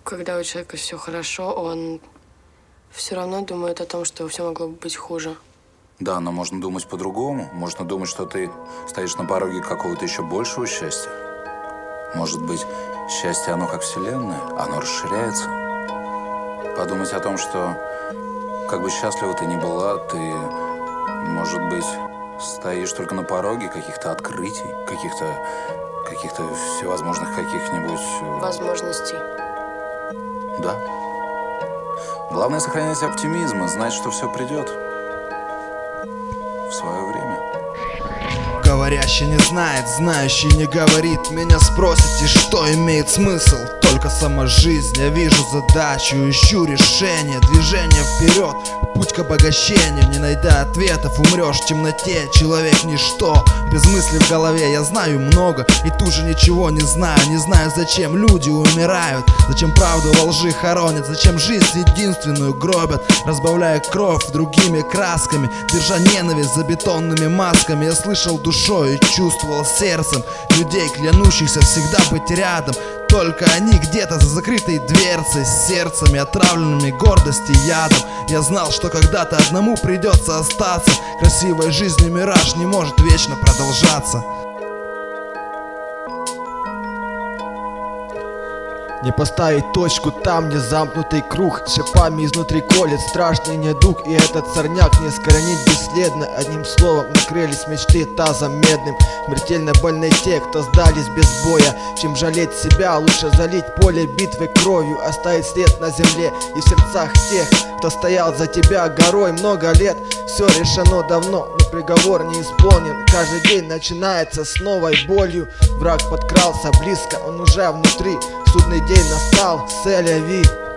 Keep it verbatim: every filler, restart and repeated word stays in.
когда у человека все хорошо, он все равно думает о том, что все могло бы быть хуже. Да, но можно думать по-другому. Можно думать, что ты стоишь на пороге какого-то еще большего счастья. Может быть, счастье, оно как вселенная, оно расширяется. Подумать о том, что как бы счастлива ты ни была, ты, может быть, стоишь только на пороге каких-то открытий, каких-то каких-то всевозможных каких-нибудь... Возможностей. Да. Главное сохранять оптимизм и знать, что все придет в свое время. Говорящий не знает, знающий не говорит. Меня спросите, что имеет смысл? Только сама жизнь. Я вижу задачу, ищу решение, движение вперед, путь к обогащению. Не найдя ответов, умрешь в темноте. Человек ничто, без мыслей в голове. Я знаю много и тут же ничего не знаю. Не знаю, зачем люди умирают, зачем правду во лжи хоронят, зачем жизнь единственную гробят, разбавляя кровь другими красками, держа ненависть за бетонными масками. Я слышал душой и чувствовал сердцем людей, клянущихся всегда быть рядом. Только они где-то за закрытой дверцей, с сердцами отравленными гордости ядом. Я знал, что когда-то одному придется остаться. Красивой жизни мираж не может вечно продолжаться. Не поставить точку там, где замкнутый круг шипами изнутри колет страшный недуг. И этот сорняк не искоренить бесследно. Одним словом, накрылись мечты тазом медным. Смертельно больны те, кто сдались без боя. Чем жалеть себя, лучше залить поле битвы кровью, оставить след на земле и в сердцах тех, кто стоял за тебя горой много лет. Все решено давно, но приговор не исполнен. Каждый день начинается с новой болью. Враг подкрался близко, он уже внутри. Судный день настал, c'est la vie.